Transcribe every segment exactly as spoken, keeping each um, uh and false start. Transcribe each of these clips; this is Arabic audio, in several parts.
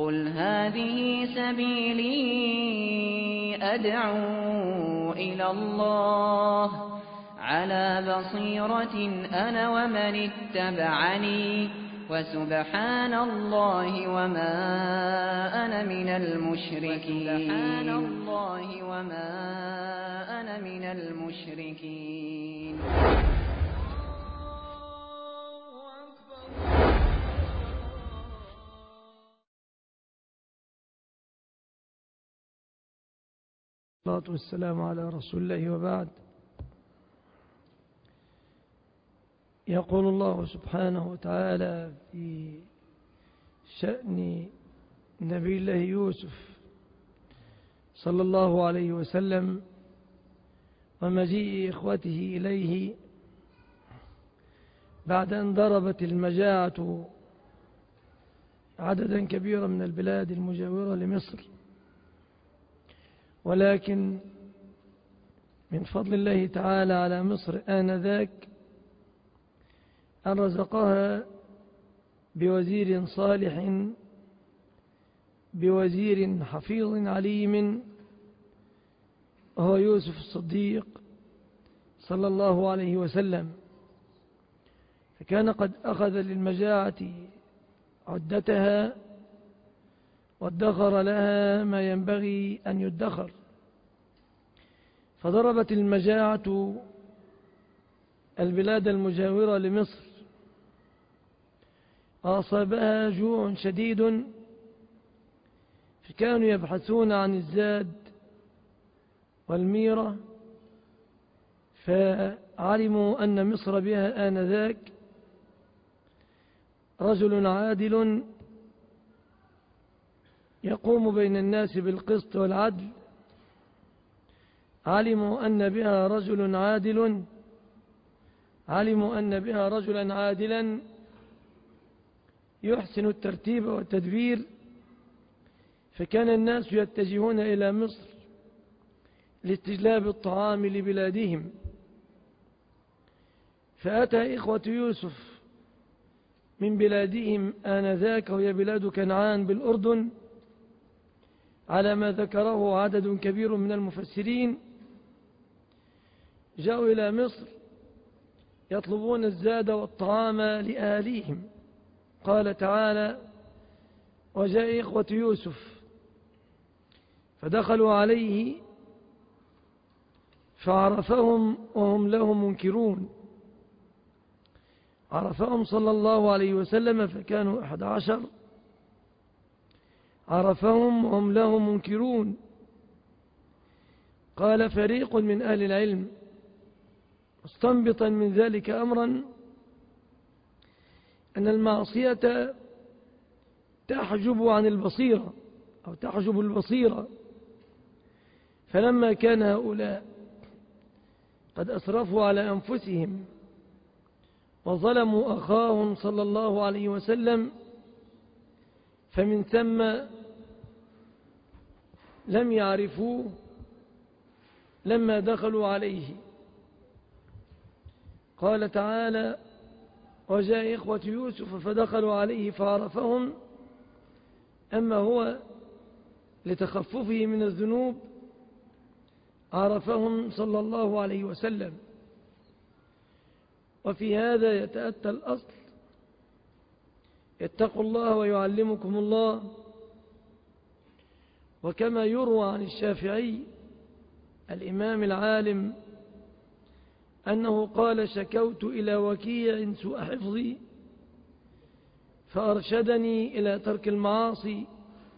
قُلْ هَٰذِهِ سَبِيلِي أَدْعُو إِلَى اللَّهِ عَلَىٰ بَصِيرَةٍ أَنَا وَمَنِ اتَّبَعَنِي ۖ وَسُبْحَانَ اللَّهِ وَمَا أَنَا مِنَ الْمُشْرِكِينَ. الصلاة والسلام على رسول الله، وبعد. يقول الله سبحانه وتعالى في شأن نبي الله يوسف صلى الله عليه وسلم ومجيء إخوته إليه بعد أن ضربت المجاعة عددا كبيرا من البلاد المجاورة لمصر، ولكن من فضل الله تعالى على مصر آنذاك أن رزقها بوزير صالح، بوزير حفيظ عليم، وهو يوسف الصديق صلى الله عليه وسلم. فكان قد أخذ للمجاعة عدتها وادخر لها ما ينبغي أن يدخر، فضربت المجاعة البلاد المجاورة لمصر، وأصابها جوع شديد، فكانوا يبحثون عن الزاد والميرة، فعلموا أن مصر بها آنذاك رجل عادل يقوم بين الناس بالقسط والعدل. علموا أن بها رجل عادل علموا أن بها رجلا عادلا يحسن الترتيب والتدبير، فكان الناس يتجهون إلى مصر لاستجلاب الطعام لبلادهم. فأتى إخوة يوسف من بلادهم آنذاك، وهي بلاد كنعان بالأردن، على ما ذكره عدد كبير من المفسرين. جاءوا إلى مصر يطلبون الزاد والطعام لأهليهم. قال تعالى: وجاء إخوة يوسف فدخلوا عليه فعرفهم وهم له منكرون. عرفهم صلى الله عليه وسلم فكانوا أحد عشر، عرفهم وهم له منكرون. قال فريق من أهل العلم مستنبطا من ذلك أمرا أن المعصية تحجب عن البصيرة أو تحجب البصيرة، فلما كان هؤلاء قد أسرفوا على أنفسهم وظلموا أخاهم صلى الله عليه وسلم، فمن ثم لم يعرفوه لما دخلوا عليه. قال تعالى: وجاء إخوة يوسف فدخلوا عليه فعرفهم. أما هو لتخففه من الذنوب عرفهم صلى الله عليه وسلم. وفي هذا يتأتى الأصل: اتقوا الله ويعلمكم الله. وكما يروى عن الشافعي الإمام العالم أنه قال: شكوت إلى وكيع سوء حفظي فأرشدني إلى ترك المعاصي،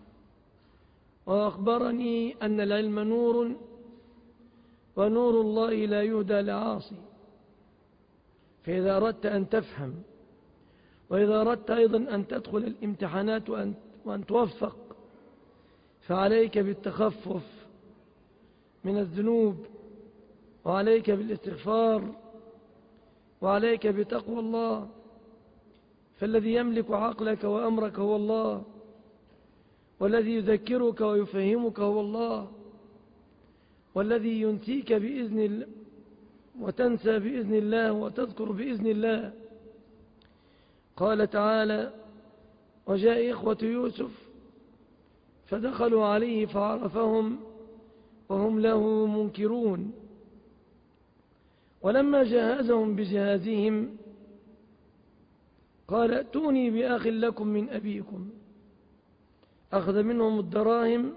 وأخبرني أن العلم نور ونور الله لا يهدى لعاصي. فإذا أردت أن تفهم، وإذا أردت أيضا أن تدخل الامتحانات وأن, وأن توفق، فعليك بالتخفف من الذنوب، وعليك بالاستغفار، وعليك بتقوى الله. فالذي يملك عقلك وأمرك هو الله، والذي يذكرك ويفهمك هو الله، والذي ينسيك بإذن الله وتنسى بإذن الله وتذكر بإذن الله. قال تعالى: وجاء إخوة يوسف فدخلوا عليه فعرفهم وهم له منكرون. ولما جهزهم بجهازهم قال ائتوني بأخ لكم من أبيكم، أخذ منهم الدراهم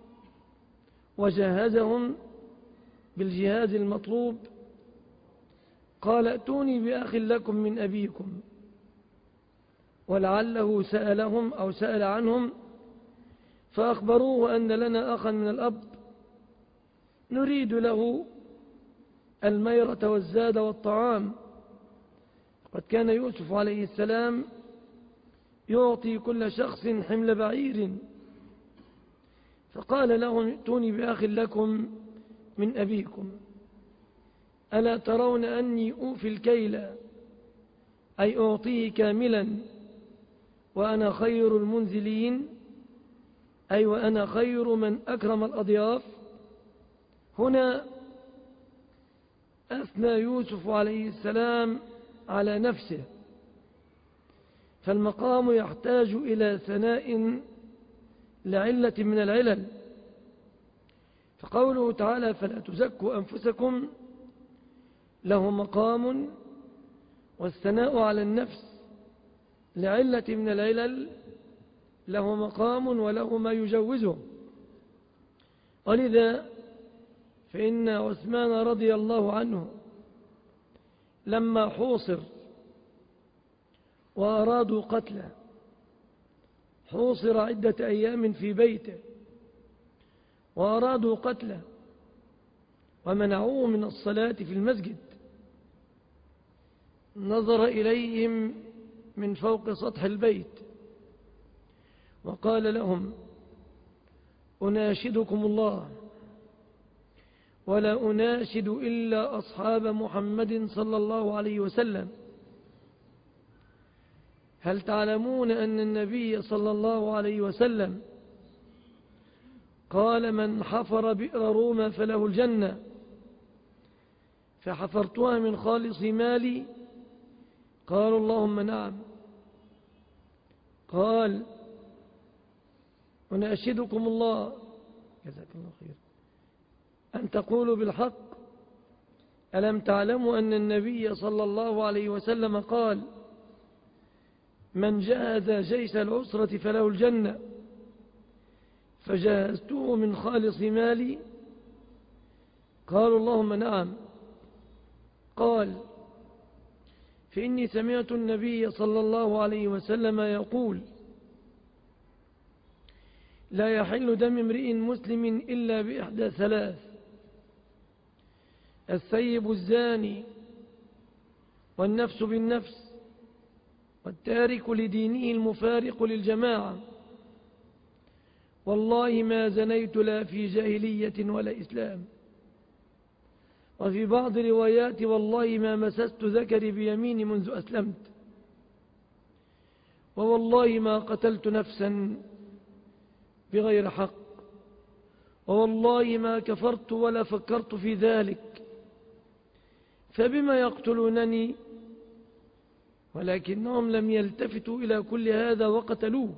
وجهزهم بالجهاز المطلوب. قال ائتوني بأخ لكم من أبيكم، ولعله سألهم أو سأل عنهم فأخبروه أن لنا أخا من الأب نريد له الميرة والزاد والطعام. قد كان يوسف عليه السلام يعطي كل شخص حمل بعير، فقال لهم ائتوني بأخ لكم من أبيكم، ألا ترون أني أوفي الكيل، أي أعطيه كاملا، وأنا خير المنزلين، أي وأنا خير من أكرم الأضياف. هنا أثنى يوسف عليه السلام على نفسه، فالمقام يحتاج إلى ثناء لعلة من العلل. فقوله تعالى فلا تزكوا أنفسكم له مقام، والثناء على النفس لعلة من العلل له مقام وله ما يجوزه. ولذا فإن عثمان رضي الله عنه لما حوصر وأرادوا قتله، حوصر عدة أيام في بيته وأرادوا قتله ومنعوه من الصلاة في المسجد، نظر إليهم من فوق سطح البيت وقال لهم أناشدكم الله ولا أناشد إلا أصحاب محمد صلى الله عليه وسلم، هل تعلمون أن النبي صلى الله عليه وسلم قال من حفر بئر روما فله الجنة، فحفرتها من خالص مالي؟ قالوا اللهم نعم. قال أناشدكم الله جزاك الله خير أن تقولوا بالحق، ألم تعلموا أن النبي صلى الله عليه وسلم قال من جهز جيش العسرة فله الجنة، فجهزته من خالص مالي؟ قالوا اللهم نعم. قال فإني سمعت النبي صلى الله عليه وسلم يقول لا يحل دم امرئ مسلم إلا بإحدى ثلاث: الثيب الزاني، والنفس بالنفس، والتارك لدينه المفارق للجماعة. والله ما زنيت لا في جاهلية ولا إسلام. وفي بعض روايات والله ما مسست ذكري بيميني منذ أسلمت. ووالله ما قتلت نفسا بغير حق. ووالله ما كفرت ولا فكرت في ذلك. فبما يقتلونني؟ ولكنهم لم يلتفتوا إلى كل هذا وقتلوه.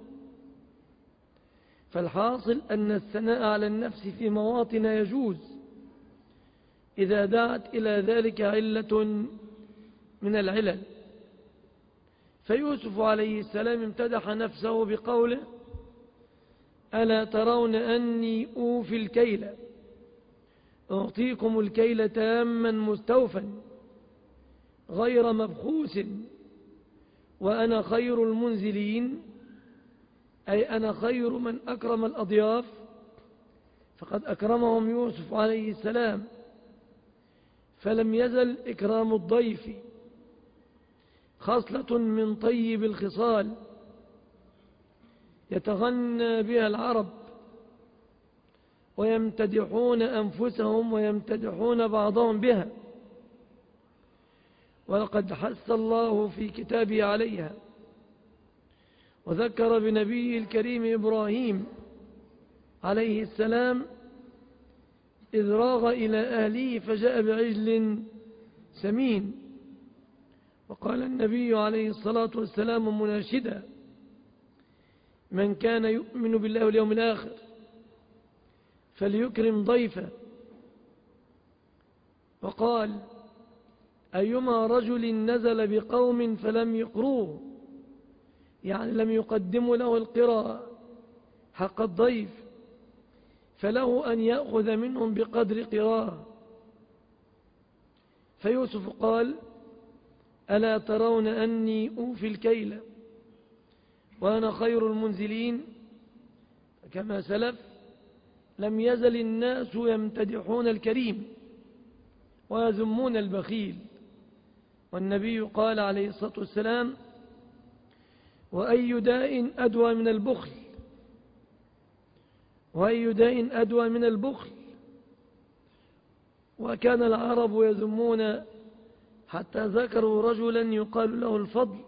فالحاصل أن الثناء على النفس في مواطن يجوز إذا دعت إلى ذلك علة من العلل. فيوسف عليه السلام امتدح نفسه بقوله ألا ترون أني أوفي الكيل، أعطيكم الكيل تاما مستوفا غير مبخوس، وأنا خير المنزلين، أي أنا خير من أكرم الأضياف. فقد أكرمهم يوسف عليه السلام، فلم يزل إكرام الضيف خصلة من طيب الخصال يتغنى بها العرب ويمتدحون أنفسهم ويمتدحون بعضهم بها، ولقد حث الله في كتابه عليها، وذكر بنبيه الكريم إبراهيم عليه السلام إذ راغ إلى أهله فجاء بعجل سمين. وقال النبي عليه الصلاة والسلام مناشدا من كان يؤمن بالله واليوم الآخر فليكرم ضيفه. وقال: أيما رجل نزل بقوم فلم يقروه، يعني لم يقدموا له القراءة حق الضيف، فله أن يأخذ منهم بقدر قراءة. فيوسف قال: ألا ترون أني أوفي الكيل وأنا خير المنزلين؟ كما سلف لم يزل الناس يمتدحون الكريم ويذمون البخيل، والنبي قال عليه الصلاة والسلام: وأي داء أدوى من البخل وأي داء أدوى من البخل. وكان العرب يذمون حتى ذكروا رجلا يقال له الفضل،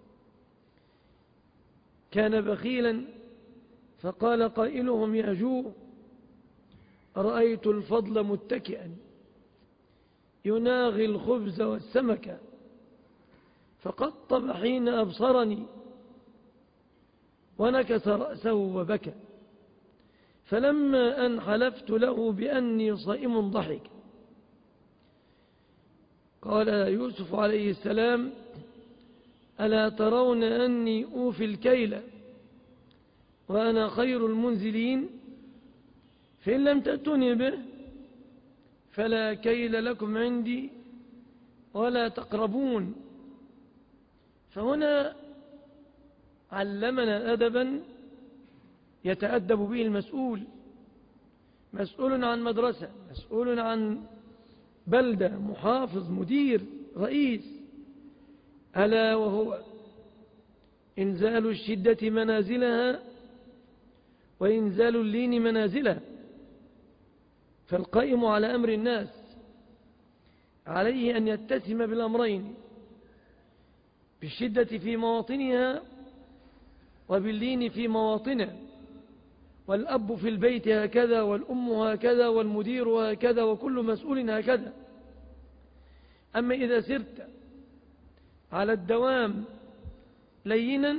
كان بخيلا، فقال قائلهم: يا جو، رأيت الفضل متكئا يناغي الخبز والسمك، فقطب حين أبصرني ونكس رأسه وبكى، فلما أن حلفت له بأني صائم ضحك. قال يوسف عليه السلام: ألا ترون أني أوفي الكيل وأنا خير المنزلين؟ فإن لم تأتوني به فلا كيل لكم عندي ولا تقربون. فهنا علمنا أدبا يتأدب به المسؤول، مسؤول عن مدرسة، مسؤول عن بلدة، محافظ، مدير، رئيس، ألا وهو إنزال الشدة منازلها وإنزال اللين منازلها. فالقائم على أمر الناس عليه أن يتسم بالأمرين، بالشدة في مواطنها وباللين في مواطنها. والأب في البيت هكذا، والأم هكذا، والمدير هكذا، وكل مسؤول هكذا. أما إذا سرت على الدوام لينا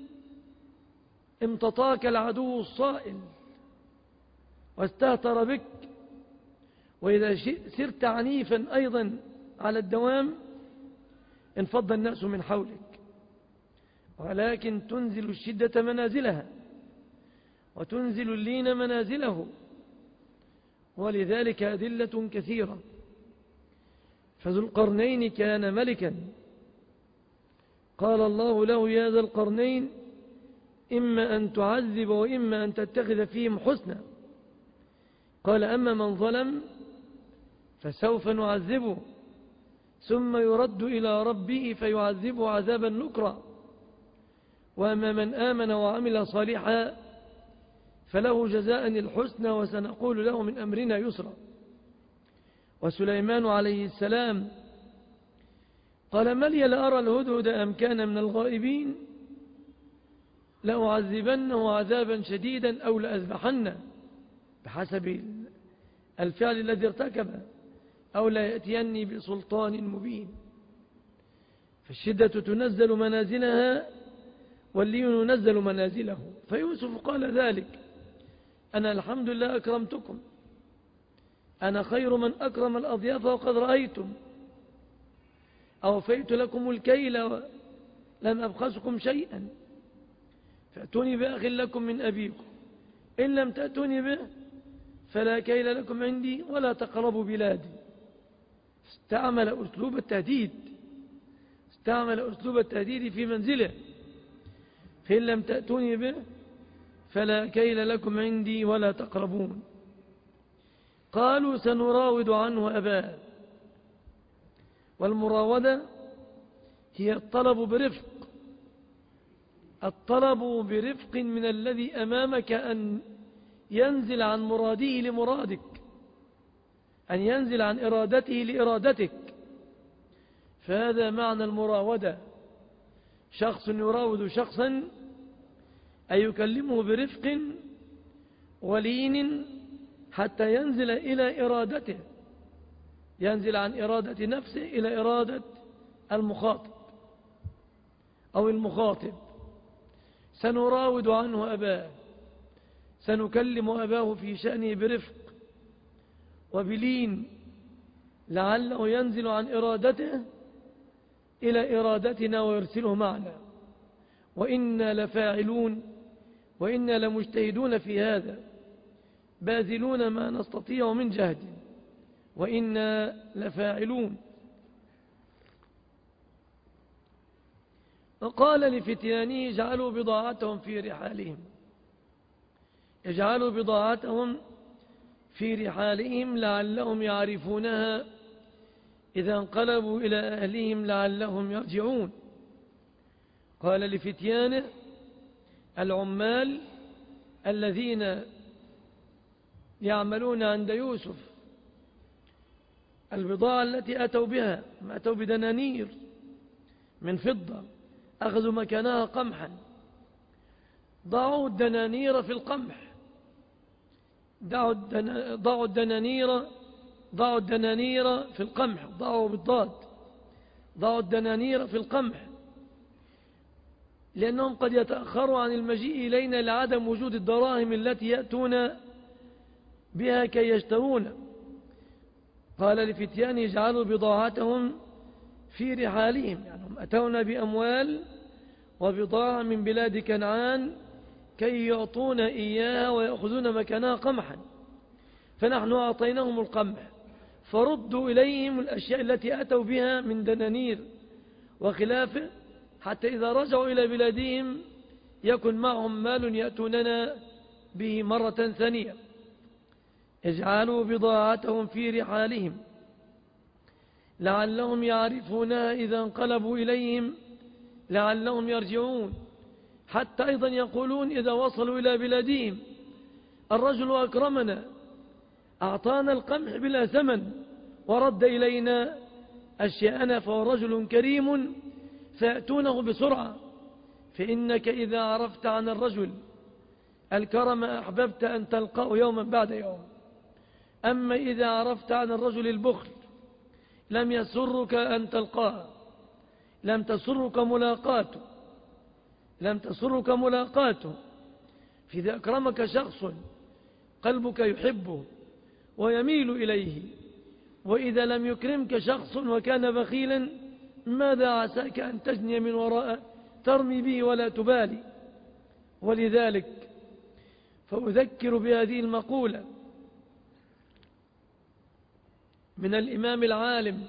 امتطاك العدو الصائل واستهتر بك، وإذا سرت عنيفا أيضا على الدوام انفض الناس من حولك. ولكن تنزل الشدة منازلها وتنزل اللين منازله، ولذلك أدلة كثيرة. فذو القرنين كان ملكا، قال الله له: يا ذا القرنين إما أن تعذب وإما أن تتخذ فيهم حسنا. قال: أما من ظلم فسوف نعذبه ثم يرد إلى ربه فيعذبه عذابا نكرا، وأما من آمن وعمل صالحا فله جزاء الحسنى وسنقول له من أمرنا يسرا. وسليمان عليه السلام قال: ما لي لأرى الهدهد أم كان من الغائبين؟ لأعذبنه عذابا شديدا أو لأذبحنه، بحسب الفعل الذي ارتكبه، أو لا يأتيني بسلطان مبين. فالشدة تنزل منازلها واللين ينزل منازله. فيوسف قال ذلك: أنا الحمد لله أكرمتكم، أنا خير من أكرم الأضياف وقد رأيتم، أوفيت لكم الكيل ولم أبخسكم شيئا، فأتوني بأخ لكم من أبيكم، إن لم تأتوني به فلا كيل لكم عندي ولا تقربوا بلادي. استعمل أسلوب التهديد، استعمل أسلوب التهديد في منزله: فإن لم تأتوني به فلا كيل لكم عندي ولا تقربون. قالوا: سنراود عنه أباه. والمراودة هي الطلب برفق، الطلب برفق من الذي أمامك أن ينزل عن مراده لمرادك، أن ينزل عن إرادته لإرادتك. فهذا معنى المراودة. شخص يراود شخصا أي يكلمه برفق ولين حتى ينزل إلى إرادته، ينزل عن إرادة نفسه إلى إرادة المخاطب أو المخاطب. سنراود عنه أباه، سنكلم أباه في شأنه برفق وبلين لعله ينزل عن إرادته إلى إرادتنا ويرسله معنا، وإنا لفاعلون وإنا لمجتهدون في هذا باذلون ما نستطيع من جهد وإنا لفاعلون. وقال لفتيانه اجعلوا بضاعتهم في رحالهم اجعلوا بضاعتهم في رحالهم لعلهم يعرفونها إذا انقلبوا إلى أهلهم لعلهم يرجعون. قال لفتيانه العمال الذين يعملون عند يوسف البضاعة التي أتوا بها، أتوا بدنانير من فضة أخذوا مكانها قمحا، ضعوا الدنانير في القمح، ضعوا الدنانير ضعوا الدنانير في القمح، ضعوا بالضاد ضعوا الدنانير في القمح، لأنهم قد يتأخروا عن المجيء إلينا لعدم وجود الدراهم التي يأتون بها كي يشترون. قال لفتيان اجعلوا بضاعتهم في رحالهم، يعني هم أتونا بأموال وبضاعة من بلاد كنعان كي يعطون إياها ويأخذون مكانها قمحا، فنحن أعطيناهم القمح فردوا إليهم الأشياء التي أتوا بها من دنانير وخلافه، حتى إذا رجعوا إلى بلادهم يكن معهم مال يأتوننا به مرة ثانية. اجعلوا بضاعتهم في رحالهم لعلهم يعرفونها إذا انقلبوا إليهم لعلهم يرجعون. حتى أيضا يقولون إذا وصلوا إلى بلادهم الرجل أكرمنا أعطانا القمح بلا ثمن ورد إلينا أشياءنا فهو رجل كريم، فيأتونه بسرعة. فإنك إذا عرفت عن الرجل الكرم أحببت أن تلقاه يوما بعد يوم، أما إذا عرفت عن الرجل البخل لم يسرك أن تلقاه، لم تسرك ملاقاته لم تسرك ملاقاته فإذا أكرمك شخص قلبك يحبه ويميل إليه، وإذا لم يكرمك شخص وكان بخيلا ماذا عساك أن تجني من وراء ترمي به ولا تبالي. ولذلك فأذكر بهذه المقولة من الإمام العالم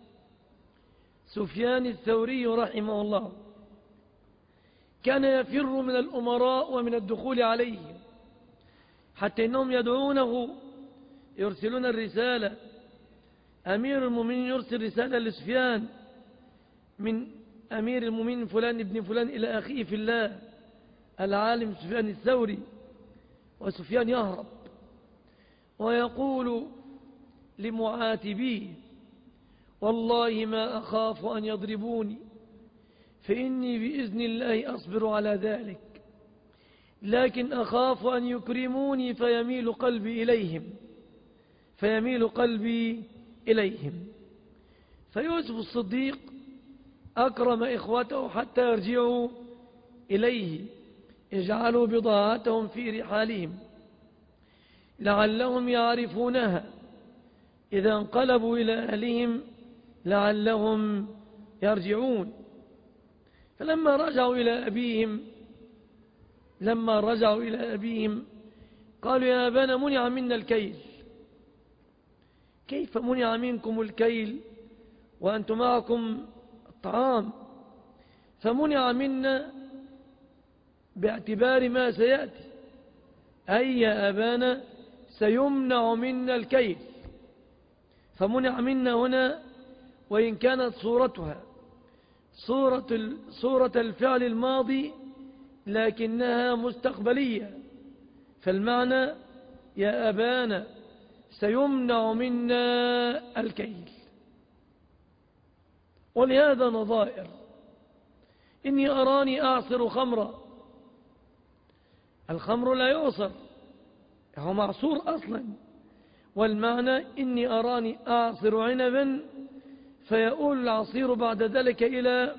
سفيان الثوري رحمه الله، كان يفر من الأمراء ومن الدخول عليهم، حتى إنهم يدعونه يرسلون الرسالة، أمير المؤمنين يرسل رسالة لسفيان من أمير المؤمنين فلان ابن فلان إلى أخيه في الله العالم سفيان الثوري، وسفيان يهرب ويقول لمعاتبيه والله ما أخاف أن يضربوني فإني بإذن الله أصبر على ذلك، لكن أخاف أن يكرموني فيميل قلبي إليهم فيميل قلبي إليهم. فيوسف الصديق أكرم إخوته حتى يرجعوا إليه، اجعلوا بضاعتهم في رحالهم لعلهم يعرفونها إذا انقلبوا إلى أهلهم لعلهم يرجعون. فلما رجعوا إلى أبيهم لما رجعوا إلى أبيهم قالوا يا أبانا منع منا الكيل. كيف منع منكم الكيل وأنتم معكم الطعام؟ فمنع منا باعتبار ما سيأتي، أي يا أبانا سيمنع منا الكيل. فمنع منا هنا وإن كانت صورتها صورة, صورة الفعل الماضي لكنها مستقبلية، فالمعنى يا أبانا سيمنع منا الكيل. ولهذا نظائر إني أراني أعصر خمرا، الخمر لا يعصر هو معصور أصلا، والمعنى إني أراني أعصر عنبا فيؤول العصير بعد ذلك إلى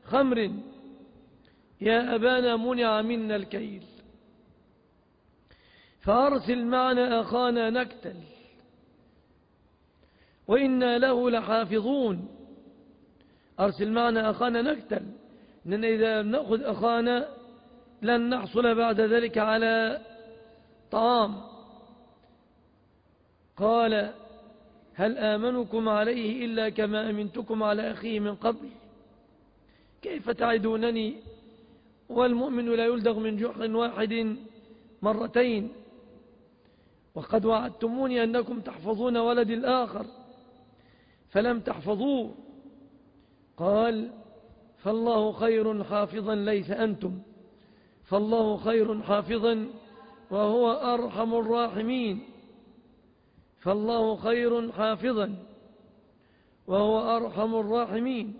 خمر، يا أبانا منع منا الكيل. فأرسل معنا أخانا نكتل وإنا له لحافظون. أرسل معنا أخانا نكتل، إننا إذا نأخذ أخانا لن نحصل بعد ذلك على طعام. قال هل آمنكم عليه إلا كما أمنتكم على أخيه من قبل؟ كيف تعدونني والمؤمن لا يلدغ من جحر واحد مرتين، وقد وعدتموني أنكم تحفظون ولد الآخر فلم تحفظوه. قال فالله خير حافظا ليس أنتم، فالله خير حافظا وهو أرحم الراحمين. فالله خير حافظا وهو أرحم الراحمين.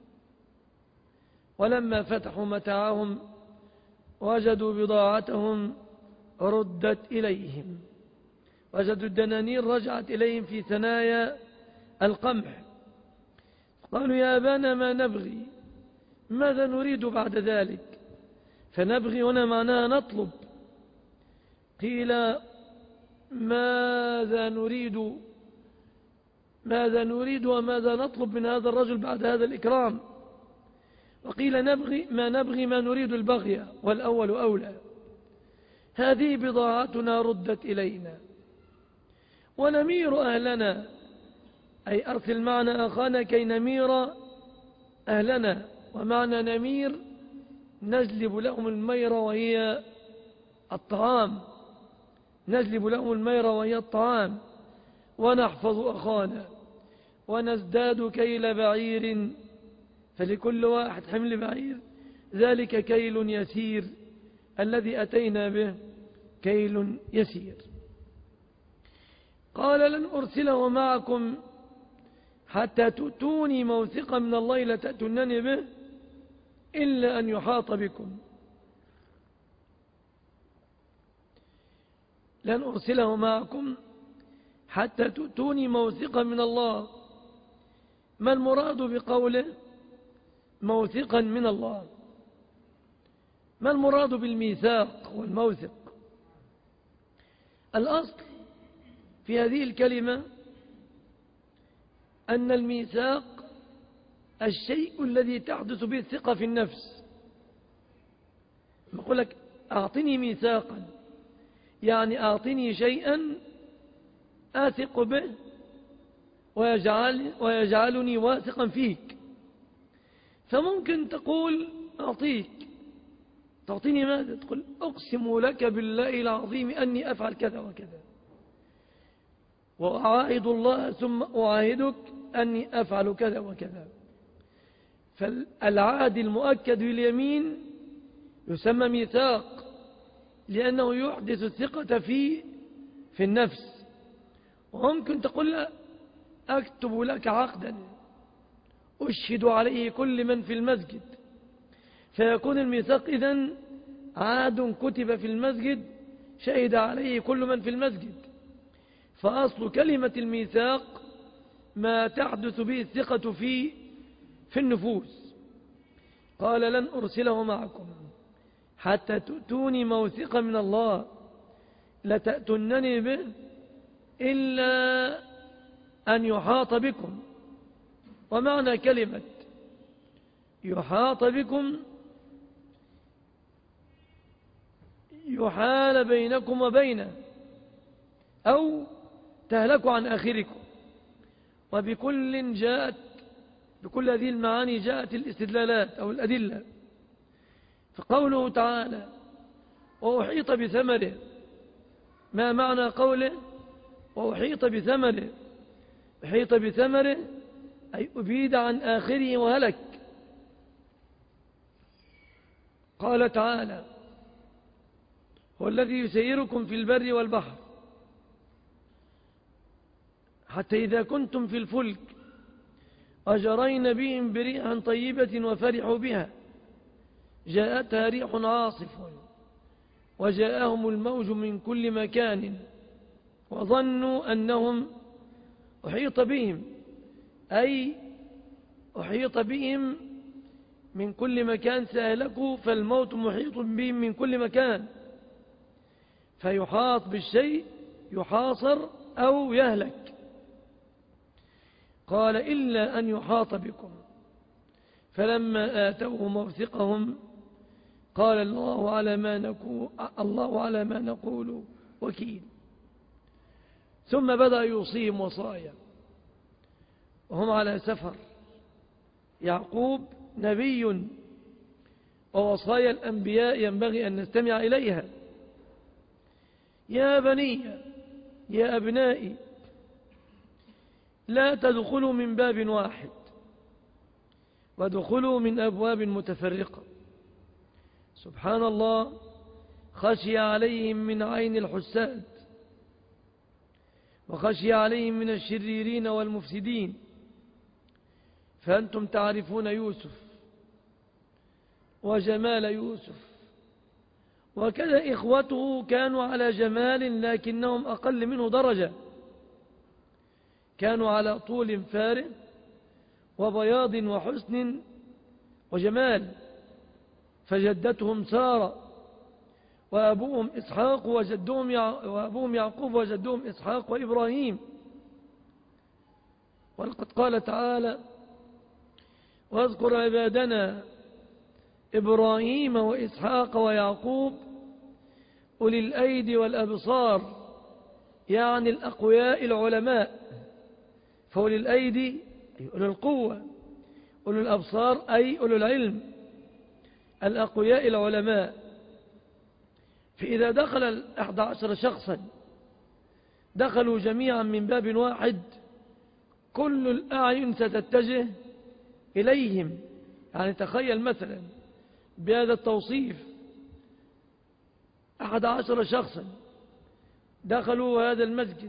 ولما فتحوا متاعهم وجدوا بضاعتهم ردت إليهم، وجدوا الدنانير رجعت إليهم في ثنايا القمح. قالوا يا أبانا ما نبغي، ماذا نريد بعد ذلك؟ فنبغي هنا معناها نطلب. قيل ماذا نريد ماذا نريد وماذا نطلب من هذا الرجل بعد هذا الإكرام؟ وقيل نبغي ما نبغي ما نريد البغي، والأول أولى. هذه بضاعتنا ردت إلينا ونمير أهلنا، أي أرسل معنا أخانا كي نمير أهلنا. ومعنى نمير نجلب لهم المير وهي الطعام، نجلب لهم المير وهي الطعام. ونحفظ أخانا ونزداد كيل بعير، فلكل واحد حمل بعير، ذلك كيل يسير، الذي أتينا به كيل يسير. قال لن أرسله معكم حتى تؤتوني موثقا من الله لتأتونني به إلا أن يحاط بكم. لن أرسله معكم حتى تؤتوني موثقا من الله. ما المراد بقوله موثقا من الله؟ ما المراد بالميثاق والموثق؟ الأصل في هذه الكلمة أن الميثاق الشيء الذي تحدث به الثقة في النفس. أقول لك أعطني ميثاقا، يعني أعطني شيئا آثق به ويجعل ويجعلني واثقا فيك. فممكن تقول أعطيك، تعطيني ماذا؟ تقول أقسم لك بالله العظيم أني أفعل كذا وكذا، وأعاهد الله ثم أعاهدك أني أفعل كذا وكذا. فالعهد المؤكد باليمين يسمى ميثاق، لأنه يحدث الثقة في في النفس. وممكن تقول لا أكتب لك عقدا أشهد عليه كل من في المسجد، فيكون الميثاق إذن عهد كتب في المسجد شهد عليه كل من في المسجد. فأصل كلمة الميثاق ما تحدث به الثقة في في النفوس. قال لن أرسله معكم حتى تؤتوني موثقا من الله لتأتونني به إلا أن يحاط بكم. ومعنى كلمة يحاط بكم يحال بينكم وبينه، أو تهلكوا عن آخركم. وبكل جاءت بكل هذه المعاني جاءت الاستدلالات أو الأدلة. فقوله تعالى وأحيط بثمره، ما معنى قوله وأحيط بثمره؟ أحيط بثمره أي أبيد عن آخره وهلك. قال تعالى هو الذي يسيركم في البر والبحر حتى إذا كنتم في الفلك وجرين بهم بريح طيبة وفرحوا بها جاءتها ريح عاصف وجاءهم الموج من كل مكان وظنوا أنهم أحيط بهم، أي أحيط بهم من كل مكان سأهلكوا، فالموت محيط بهم من كل مكان. فيحاط بالشيء يحاصر أو يهلك. قال إلا أن يحاط بكم، فلما آتوه موثقهم قال الله على ما نقول, الله على ما نقول وكيل. ثم بدأ يوصيهم وصايا وهم على سفر. يعقوب نبي، ووصايا الأنبياء ينبغي أن نستمع إليها. يا بني يا أبنائي لا تدخلوا من باب واحد وادخلوا من أبواب متفرقة. سبحان الله، خشي عليهم من عين الحساد، وخشي عليهم من الشريرين والمفسدين. فأنتم تعرفون يوسف وجمال يوسف، وكذا إخوته كانوا على جمال لكنهم أقل منه درجة، كانوا على طول فارغ وبياض وحسن وجمال. فجدتهم سارة وأبوهم إسحاق وجدهم وأبوهم يعقوب وجدهم إسحاق وإبراهيم. ولقد قال تعالى: واذكر عبادنا إبراهيم وإسحاق ويعقوب أولي الأيدي والأبصار، يعني الأقوياء العلماء. فأولي الأيدي أي أولي القوة، أولي الأبصار أي أولي العلم، الأقوياء العلماء. فإذا دخل الأحد عشر شخصا دخلوا جميعا من باب واحد، كل الأعين ستتجه إليهم. يعني تخيل مثلا بهذا التوصيف أحد عشر شخصا دخلوا هذا المسجد،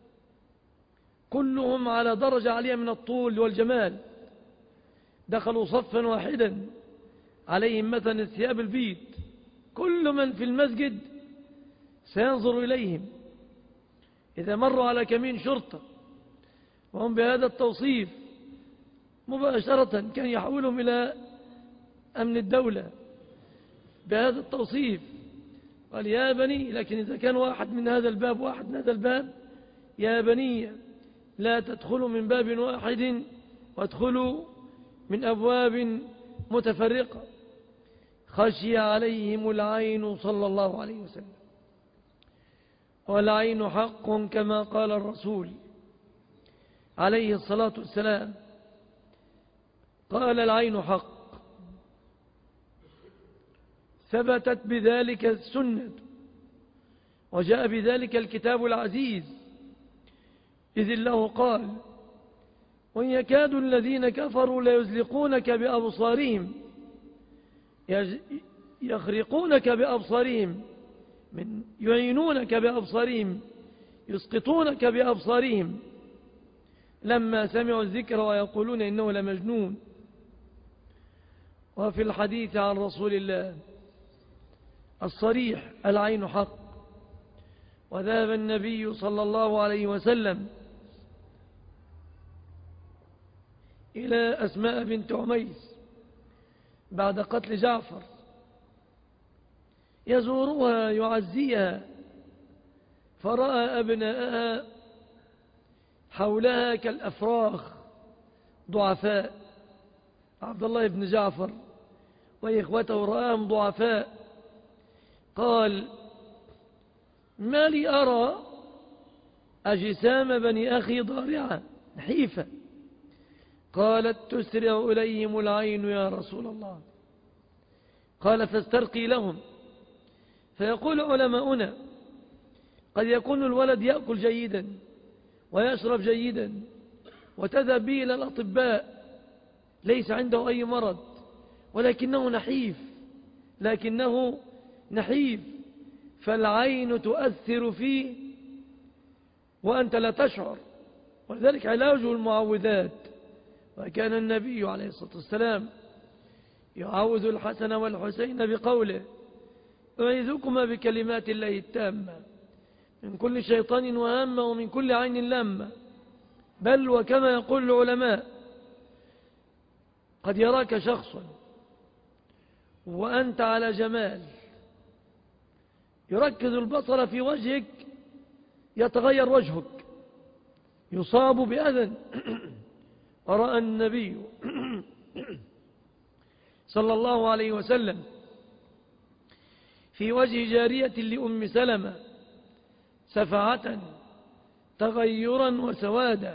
كلهم على درجة عالية من الطول والجمال، دخلوا صفا واحدا عليهم مثلا الثياب البيض، كل من في المسجد سينظر إليهم. إذا مروا على كمين شرطة وهم بهذا التوصيف مباشرة كان يحولهم إلى أمن الدولة بهذا التوصيف. قال: يا بني، لكن إذا كان واحد من هذا الباب واحد من هذا الباب: يا بني لا تدخلوا من باب واحد وادخلوا من أبواب متفرقة. خشي عليهم العين صلى الله عليه وسلم. والعين حق كما قال الرسول عليه الصلاة والسلام، قال: العين حق. ثبتت بذلك السنة وجاء بذلك الكتاب العزيز، إذ الله قال: وإن يكاد الذين كفروا ليزلقونك بأبصارهم يخرقونك بأبصارهم من يعينونك بأبصارهم يسقطونك بأبصارهم لما سمعوا الذكر ويقولون إنه لمجنون. وفي الحديث عن رسول الله الصريح: العين حق. وذهب النبي صلى الله عليه وسلم إلى أسماء بنت عميس بعد قتل جعفر يزورها يعزيها، فرأى أبناءها حولها كالأفراخ ضعفاء، عبد الله بن جعفر وإخوته رآهم ضعفاء. قال: ما لي أرى أجسام بني أخي ضارعة نحيفة. قالت: تسرع إليهم العين يا رسول الله. قال: فاسترقي لهم. فيقول علماؤنا: قد يكون الولد يأكل جيدا ويشرب جيدا وتذهب به إلى الأطباء، ليس عنده أي مرض، ولكنه نحيف لكنه نحيف فالعين تؤثر فيه وأنت لا تشعر. ولذلك علاجه المعوذات. وكان النبي عليه الصلاة والسلام يعوذ الحسن والحسين بقوله: أعيذكما بكلمات الله التامة من كل شيطان وهامة ومن كل عين لامة. بل وكما يقول العلماء: قد يراك شخص وأنت على جمال، يركز البصر في وجهك يتغير وجهك، يصاب بأذى. ورأى النبي صلى الله عليه وسلم في وجه جارية لأم سلمة سفعة تغيرا وسوادا،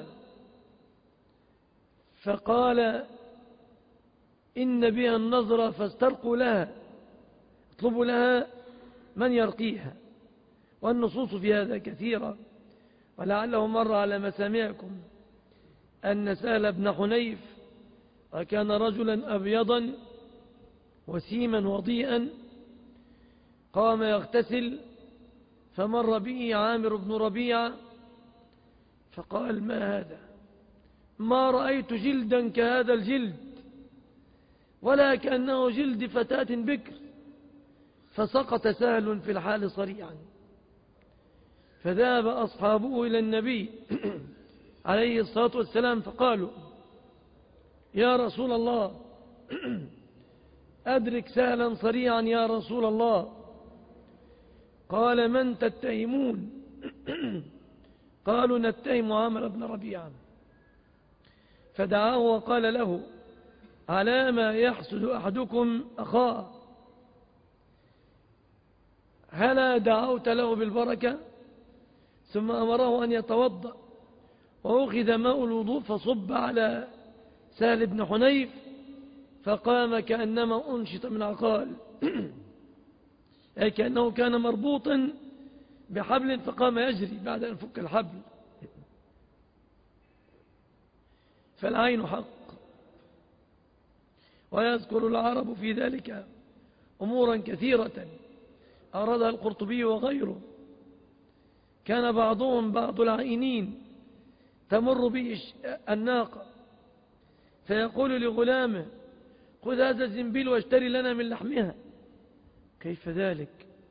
فقال إن بها النظرة فاسترقوا لها، اطلبوا لها من يرقيها. والنصوص في هذا كثيرة، ولعله مر على مسامعكم أن سهل بن حنيف وكان رجلا أبيضا وسيما وضيئا قام يغتسل، فمر به عامر بن ربيعة فقال ما هذا؟ ما رأيت جلدا كهذا الجلد ولا كأنه جلد فتاة بكر. فسقط سهل في الحال صريعا، فذهب أصحابه إلى النبي عليه الصلاة والسلام فقالوا يا رسول الله أدرك سهلا صريعا يا رسول الله. قال من تتهمون؟ قالوا نتهم عامر بن ربيعة. فدعاه وقال له على ما يحسد أحدكم أخاه؟ هلا دعوت له بالبركة؟ ثم أمره أن يتوضأ، وأخذ ماء الوضوء فصب على سهل بن حنيف فقام كأنما أنشط من عقال، أي كأنه كان مربوطا بحبل فقام يجري بعد أن فك الحبل. فالعين حق. ويذكر العرب في ذلك أمورا كثيرة أرادها القرطبي وغيره. كان بعضهم بعض العائنين تمر به الناقة فيقول لغلامه خذ هذا الزنبيل واشتري لنا من لحمها. كيف ذلك؟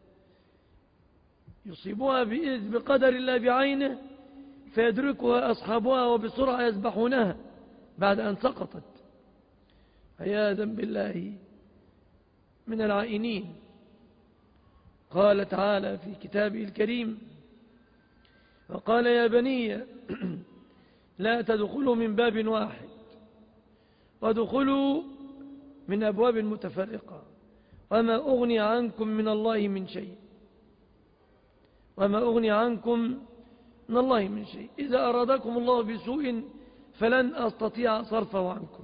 يصيبها بقدر الله بعينه فيدركها أصحابها وبسرعة يذبحونها بعد أن سقطت، عياذا بالله من العائنين. قال تعالى في كتابه الكريم وقال يا بني لا تدخلوا من باب واحد وادخلوا من أبواب متفرقة وما أغني عنكم من الله من شيء وما أغني عنكم من الله من شيء إذا أرادكم الله بسوء فلن أستطيع صرفه عنكم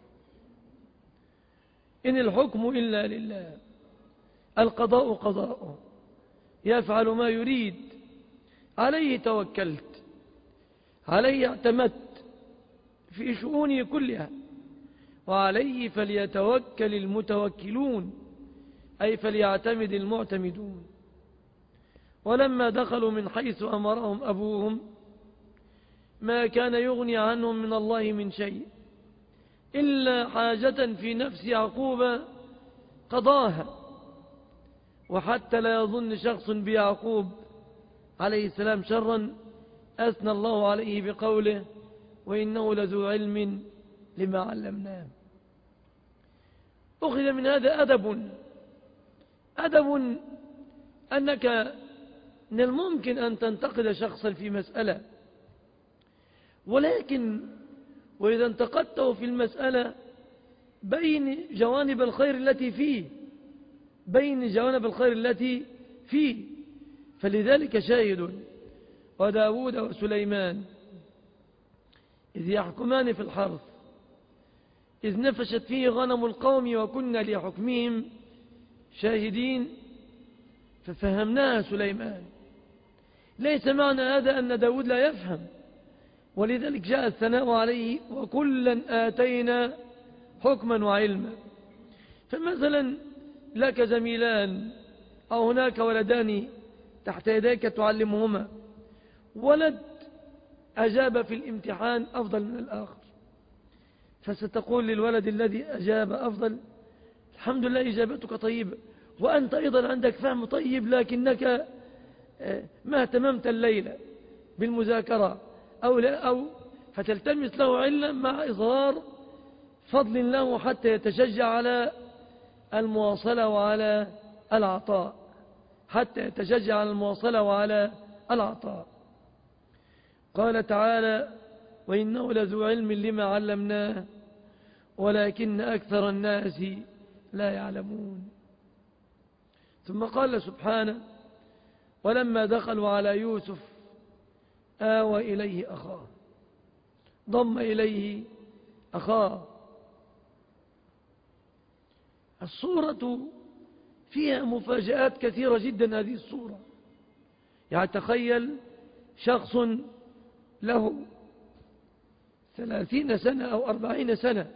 إن الحكم إلا لله القضاء قضاؤه يفعل ما يريد عليه توكلت عليه اعتمدت في شؤوني كلها وعليه فليتوكل المتوكلون أي فليعتمد المعتمدون. ولما دخلوا من حيث أمرهم أبوهم ما كان يغني عنهم من الله من شيء إلا حاجة في نفس يعقوب قضاها. وحتى لا يظن شخص بيعقوب عليه السلام شرا أثنى الله عليه بقوله وإنه لذو علم لما علمناه. أخذ من هذا أدب أدب أنك من الممكن أن تنتقد شخصا في مسألة، ولكن وإذا انتقدته في المسألة بين جوانب الخير التي فيه بين جوانب الخير التي فيه فلذلك شاهد وداود وسليمان إذ يحكمان في الحرث إذ نفشت فيه غنم القوم وكنا لحكمهم شاهدين ففهمناها سليمان. ليس معنى هذا أن داود لا يفهم، ولذلك جاء الثناء عليه وكلا آتينا حكما وعلما. فمثلا لك زميلان أو هناك ولدان تحت يديك تعلمهما، ولد أجاب في الامتحان أفضل من الآخر، فستقول للولد الذي أجاب أفضل الحمد لله إجابتك طيبة وأنت أيضا عندك فهم طيب لكنك ما اهتممت الليلة بالمذاكرة أو, لا أو فتلتمس له علة مع إظهار فضل له حتى يتشجع على المواصلة وعلى العطاء. حتى يتشجع على المواصلة وعلى العطاء. قال تعالى: وإنه لذو علم لما علمناه ولكن أكثر الناس لا يعلمون. ثم قال سبحانه: ولما دخلوا على يوسف آوى إليه أخاه، ضم إليه أخاه. الصورة فيها مفاجآت كثيرة جدا. هذه الصورة يعني تخيل شخص له ثلاثين سنة أو أربعين سنة،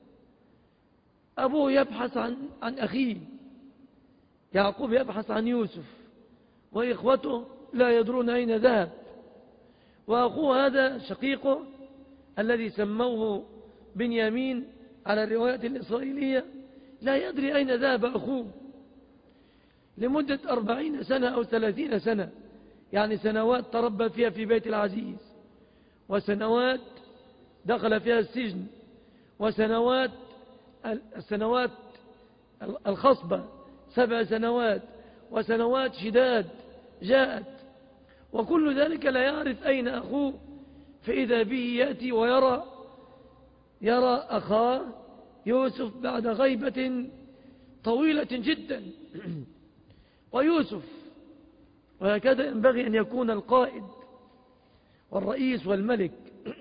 أبوه يبحث عن, عن أخيه يعقوب، يبحث عن يوسف، وإخوته لا يدرون أين ذهب، وأخوه هذا شقيقه الذي سموه بنيامين على الروايات الإسرائيلية لا يدري أين ذهب أخوه لمدة أربعين سنة أو ثلاثين سنة، يعني سنوات تربى فيها في بيت العزيز، وسنوات دخل فيها السجن، وسنوات السنوات الخصبة سبع سنوات، وسنوات شداد جاءت، وكل ذلك لا يعرف أين أخوه. فإذا به يأتي ويرى يرى أخاه يوسف بعد غيبة طويلة جدا. ويوسف، وهكذا ينبغي أن يكون القائد والرئيس والملك،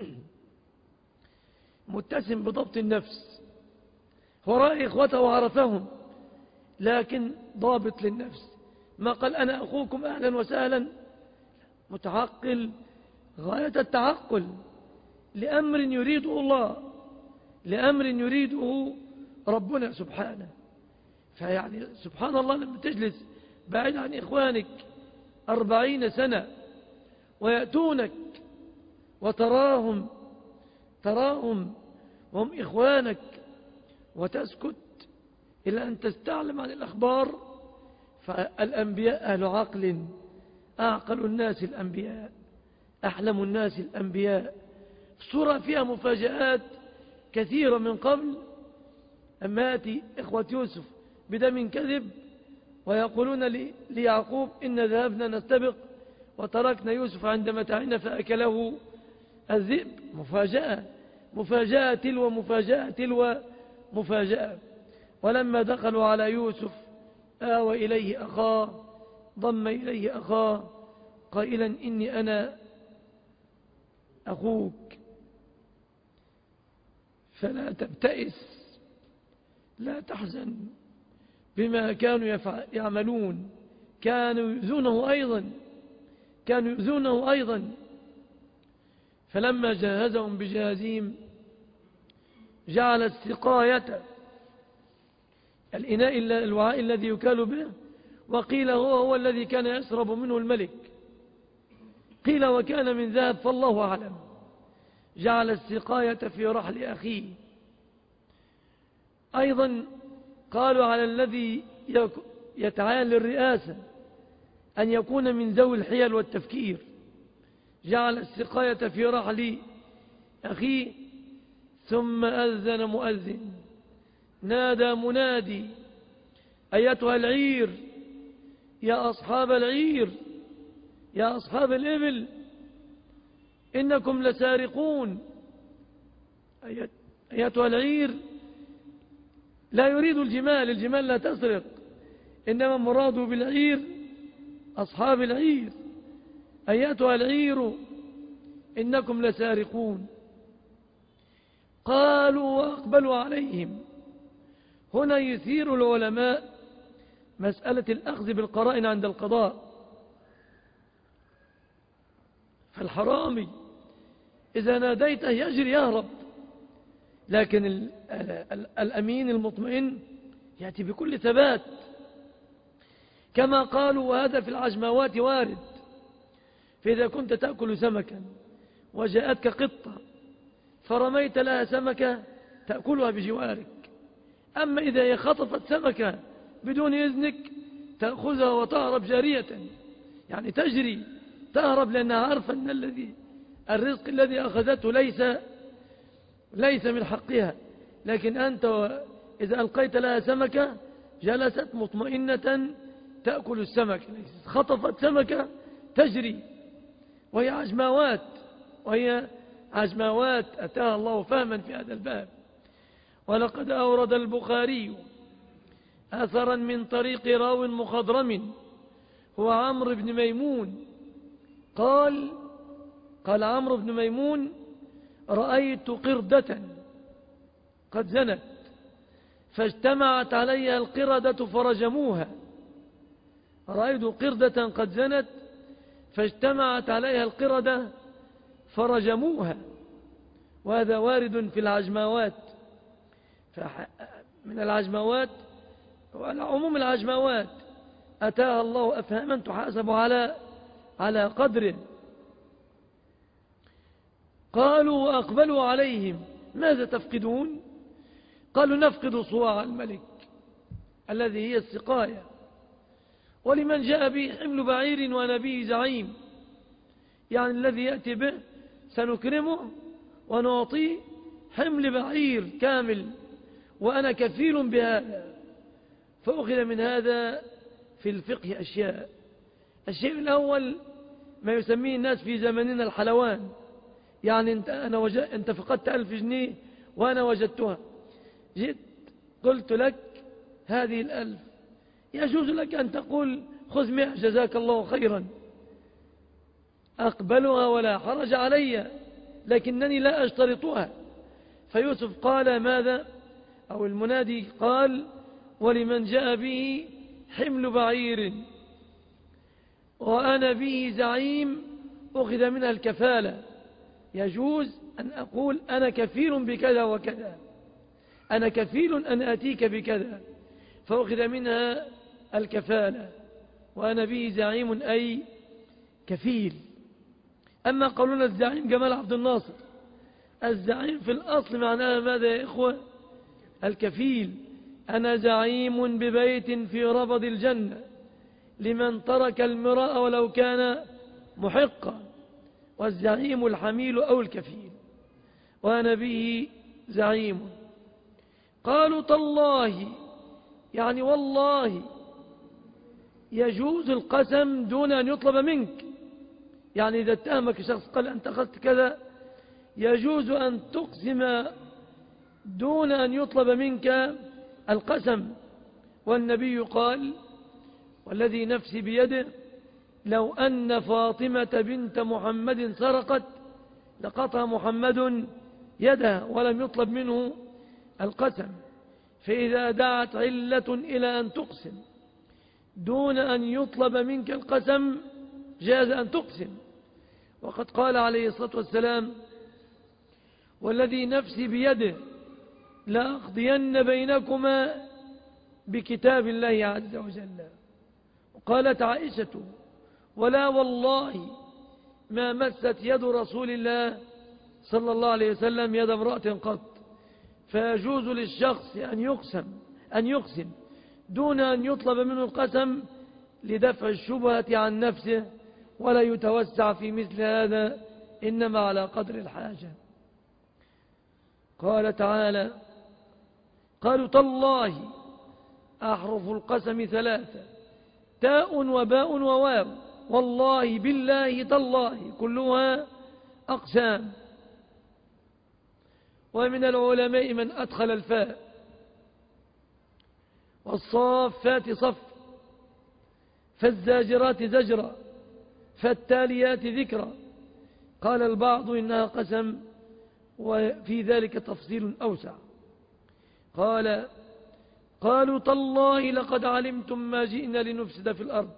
متسم بضبط النفس. هو رأى إخوته وعرفهم، لكن ضابط للنفس. ما قال أنا أخوكم أهلا وسهلا، متعقل غاية التعقل لأمر يريده الله، لأمر يريده ربنا سبحانه. فيعني سبحان الله لما تجلس بعيد عن إخوانك أربعين سنة ويأتونك وتراهم تراهم وهم إخوانك وتسكت إلا أن تستعلم عن الأخبار. فالأنبياء أهل عقل، أعقل الناس الأنبياء، أحلم الناس الأنبياء. السورة فيها مفاجآت كثيرة من قبل. أما يأتي إخوة يوسف بدم كذب ويقولون ليعقوب إن ذهبنا نستبق وتركنا يوسف عند متاعنا فأكله الذئب. مفاجأة مفاجأة تلو مفاجأة تلو مفاجأة. ولما دخلوا على يوسف آوى إليه أخاه، ضم إليه أخاه قائلا إني أنا أخوك فلا تبتئس، لا تحزن بما كانوا يعملون. كانوا يؤذونه أيضا كانوا يؤذونه أيضا فلما جهزهم بجهازهم جعل السقاية، الإناء الوعاء الذي يكال به، وقيل هو هو الذي كان يشرب منه الملك، قيل وكان من ذهب فالله أعلم. جعل السقاية في رحل أخيه. أيضا قالوا على الذي يتعين للرئاسة أن يكون من ذوي الحيل والتفكير. جعل السقاية في رحل أخيه. ثم أذن مؤذن نادى منادي أيتها العير يا أصحاب العير يا أصحاب الإبل إنكم لسارقون. أيتها العير لا يريد الجمال، الجمال لا تسرق، إنما مراده بالعير أصحاب العير. أيتها العير إنكم لسارقون. قالوا وأقبلوا عليهم. هنا يثير العلماء مسألة الأخذ بالقرائن عند القضاء. فالحرامي إذا ناديته يجري يهرب، لكن ال ال الأمين المطمئن يأتي بكل ثبات. كما قالوا وهذا في العجموات وارد. فإذا كنت تأكل سمكا وجاءتك قطة فرميت لها سمكة تأكلها بجوارك، أما إذا هي خطفت سمكة بدون إذنك تأخذها وتهرب جارية، يعني تجري تهرب لأنها عارفة أن الذي الرزق الذي أخذته ليس ليس من حقها. لكن أنت إذا ألقيت لها سمكة جلست مطمئنة تأكل السمك، خطفت سمكة تجري وهي عجماوات، وهي عجماوات أتاها الله فهما في هذا الباب. ولقد أورد البخاري أثرا من طريق راو مخضرم هو عمرو بن ميمون قال قال عمرو بن ميمون: رأيت قردة قد زنت فاجتمعت عليها القردة فرجموها. رأيت قردة قد زنت فاجتمعت عليها القردة فرجموها. وهذا وارد في العجماوات، من العجماوات وعلى عموم العجماوات أتاها الله أفهاما تحاسب على على قدره. قالوا وأقبلوا عليهم: ماذا تفقدون؟ قالوا: نفقد صواع الملك الذي هي السقاية، ولمن جاء به حمل بعير ونبي زعيم، يعني الذي يأتي به سنكرمه ونعطيه حمل بعير كامل وأنا كفيل بهذا. فأخذ من هذا في الفقه أشياء. الشيء الأول ما يسميه الناس في زمننا الحلوان، يعني انت, أنا وجد انت فقدت ألف جنيه وأنا وجدتها، جئت قلت لك هذه الألف، يجوز لك أن تقول خذ مئة جزاك الله خيرا، أقبلها ولا حرج علي، لكنني لا أشترطها. فيوسف قال ماذا؟ أو المنادي قال: ولمن جاء به حمل بعير وأنا به زعيم، أخذ منها الكفالة. يجوز أن أقول أنا كفيل بكذا وكذا، أنا كفيل أن أتيك بكذا، فأخذ منها الكفالة. وأنا به زعيم أي كفيل. أما قولنا الزعيم جمال عبد الناصر، الزعيم في الأصل معناها ماذا يا إخوة؟ الكفيل. أنا زعيم ببيت في ربض الجنة لمن ترك المراء ولو كان محقا، والزعيم الحميل أو الكفيل، وأنا به زعيم. قالوا تالله، يعني والله يجوز القسم دون أن يطلب منك، يعني إذا اتهمك شخص قال أنت أخذت كذا يجوز أن تقسم دون أن يطلب منك القسم. والنبي قال: والذي نفسي بيده لو أن فاطمة بنت محمد سرقت لقطع محمد يدها ولم يطلب منه القسم. فإذا دعت علة إلى أن تقسم دون أن يطلب منك القسم جاز أن تقسم. وقد قال عليه الصلاة والسلام: والذي نفسي بيده لأقضين بينكما بكتاب الله عز وجل. قالت عائشة: ولا والله ما مست يد رسول الله صلى الله عليه وسلم يد امرأة قط. فيجوز للشخص أن يقسم أن يقسم دون أن يطلب منه القسم لدفع الشبهة عن نفسه، ولا يتوسع في مثل هذا، إنما على قدر الحاجة. قال تعالى: قالوا تالله، أحرف القسم ثلاثة: تاء وباء وواو، والله بالله تالله، كلها أقسام. ومن العلماء من أدخل الفاء. والصافات صف، فالزاجرات زجرا، فالتاليات ذكرا. قال البعض إنها قسم، وفي ذلك تفصيل أوسع. قال قالوا تالله لقد علمتم ما جئنا لنفسد في الأرض.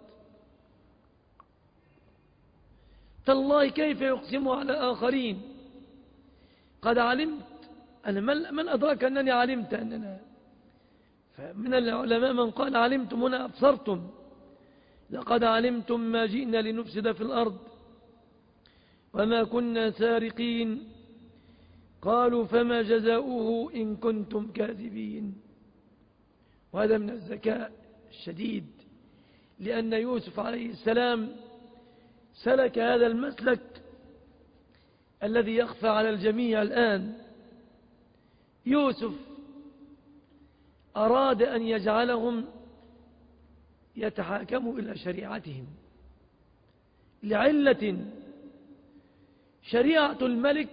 تالله كيف يقسم على آخرين؟ قد علمت أنا، من أدرك أنني علمت أننا. فمن العلماء من قال علمتم هنا أبصرتم، لقد علمتم ما جئنا لنفسد في الأرض وما كنا سارقين. قالوا فما جزاؤه إن كنتم كاذبين. وهذا من الذكاء الشديد، لأن يوسف عليه السلام سلك هذا المسلك الذي يخفى على الجميع الآن. يوسف أراد أن يجعلهم يتحاكموا إلى شريعتهم لعلة شريعة الملك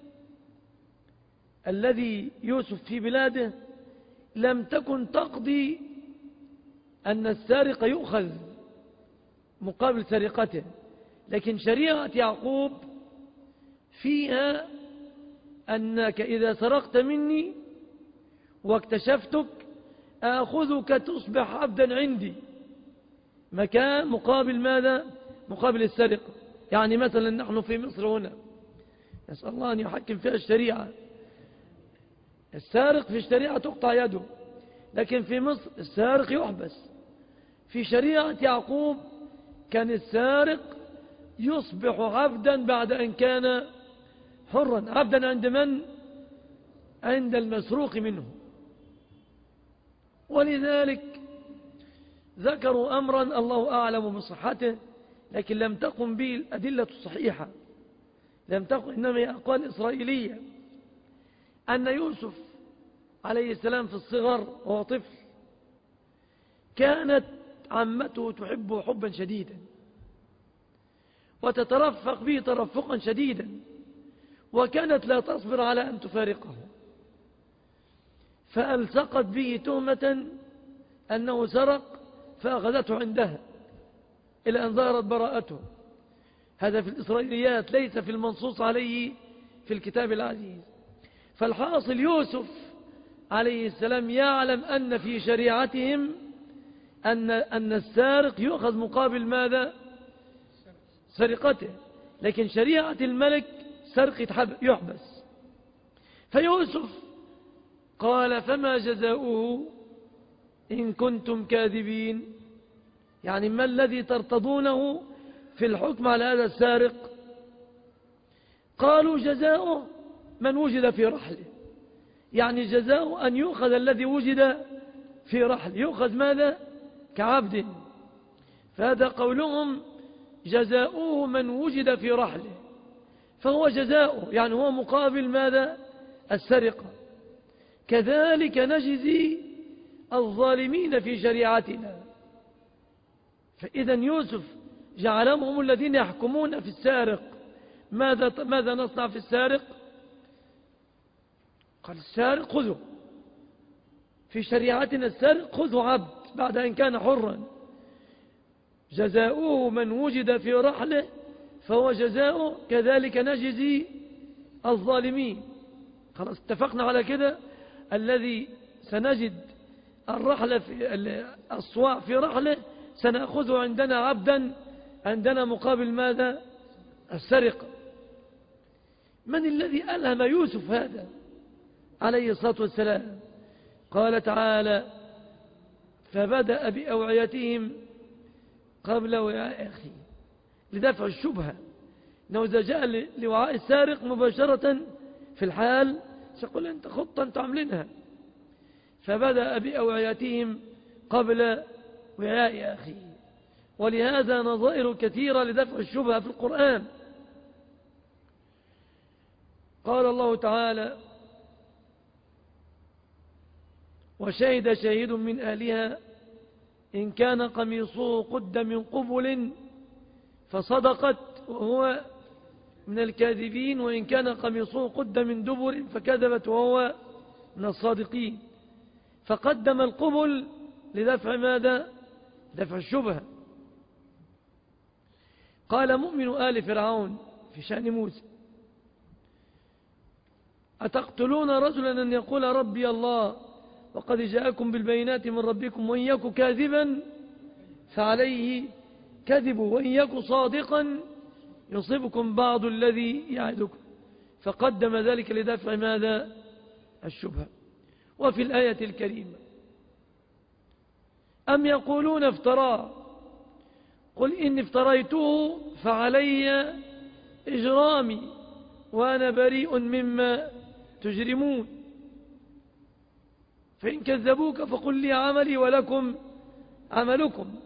الذي يوسف في بلاده لم تكن تقضي أن السارق يؤخذ مقابل سرقته، لكن شريعة يعقوب فيها أنك إذا سرقت مني واكتشفتك آخذك تصبح عبدا عندي مكان مقابل ماذا؟ مقابل السرقة. يعني مثلا نحن في مصر هنا نسأل الله أن يحكم فيها الشريعة، السارق في الشريعة تقطع يده، لكن في مصر السارق يحبس. في شريعة يعقوب كان السارق يصبح عبدا بعد أن كان حرا. عبدا عند من؟ عند المسروق منه. ولذلك ذكروا أمرا الله أعلم بصحته، لكن لم تقم به الأدلة الصحيحة، لم تقم، إنما هي أقوال إسرائيلية، أن يوسف عليه السلام في الصغر وهو طفل كانت عمته تحبه حبا شديدا وتترفق به ترفقا شديدا، وكانت لا تصبر على أن تفارقه، فألصقت به تهمة أنه سرق فأخذته عندها إلى أن ظهرت براءته. هذا في الإسرائيليات ليس في المنصوص عليه في الكتاب العزيز. فالحاصل يوسف عليه السلام يعلم أن في شريعتهم أن, أن السارق يؤخذ مقابل ماذا؟ سرقته، لكن شريعة الملك سرق يحبس. فيوسف قال فما جزاؤه إن كنتم كاذبين، يعني ما الذي ترتضونه في الحكم على هذا السارق؟ قالوا جزاؤه من وجد في رحله، يعني جزاؤه أن يؤخذ الذي وجد في رحله، يؤخذ ماذا؟ كعبد. فهذا قولهم جزاؤه من وجد في رحله، فهو جزاؤه يعني هو مقابل ماذا؟ السرقة. كذلك نجزي الظالمين في شريعتنا. فإذا يوسف جعلهم هم الذين يحكمون في السارق. ماذا ماذا نصنع في السارق؟ قال السارق خذه، في شريعتنا السارق خذه عبد بعد أن كان حرا. جزاؤه من وجد في رحله فهو جزاؤه، كذلك نجزي الظالمين. خلاص اتفقنا على كده. الذي سنجد الرحلة في الصواع في رحله سنأخذه عندنا عبدا، عندنا مقابل ماذا؟ السرقة. من الذي ألهم يوسف هذا عليه الصلاة والسلام؟ قال تعالى فبدأ بأوعيتهم قبل وعاء أخيه لدفع الشبهة، إنه إذا جاء لوعاء السارق مباشرة في الحال سيقول أنت خطة أنت عاملينها. فبدأ بأوعيتهم قبل وعاء أخيه. ولهذا نظائر كثيرة لدفع الشبهة في القرآن. قال الله تعالى وشهد شاهد من أهلها إن كان قميصه قد من قبل فصدقت وهو من الكاذبين، وإن كان قميصه قد من دبر فكذبت وهو من الصادقين. فقدم القبل لدفع ماذا؟ دفع الشبهة. قال مؤمن آل فرعون في شأن موسى أتقتلون رجلا أن يقول ربي الله وقد جاءكم بالبينات من ربكم وإن يك كاذبا فعليه كذب وإن يك صادقا يصيبكم بعض الذي يعدكم. فقدم ذلك لدفع ماذا؟ الشبهة. وفي الآية الكريمة أم يقولون افتراه قل إن افتريته فعلي إجرامي وأنا بريء مما تجرمون فإن كذبوك فقل لي عملي ولكم عملكم.